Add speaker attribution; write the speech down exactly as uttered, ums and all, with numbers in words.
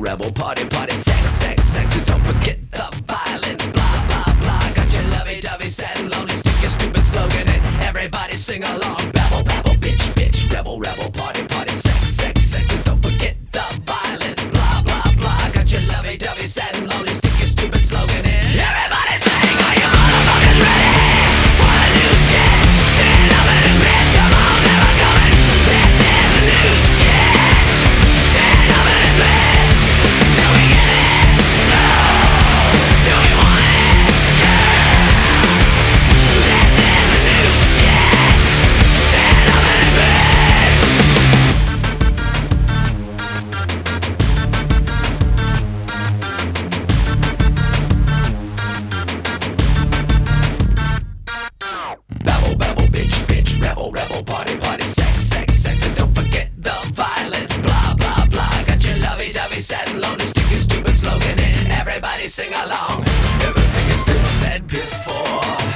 Speaker 1: rebel, party, party, sex, sex, sex, and don't forget the violence, blah, blah, blah. Got your lovey-dovey, sad and lonely, stick your stupid slogan and everybody sing along. Babble, babble, bitch, bitch, rebel, rebel, party, party, sex, sex, sex, and don't forget the violence, blah, blah, blah. Got your lovey-dovey, sad and lonely, stick your stupid slogan in. Everybody sing, are you motherfuckers ready for the new shit? Stand up and admit, come on, never coming. This is the new shit. Stand up and admit. Do we get it? No. Do we want it? Yeah. This is the new shit. Stand up and admit. Babble, babble, bitch, bitch, rebel, rebel, party, party, sex, sex, sex, and don't forget the violence, blah, blah, blah. Got your lovey-dovey, sad and lonely, stick your stupid slogan in, everybody sing along. Everything has been said before.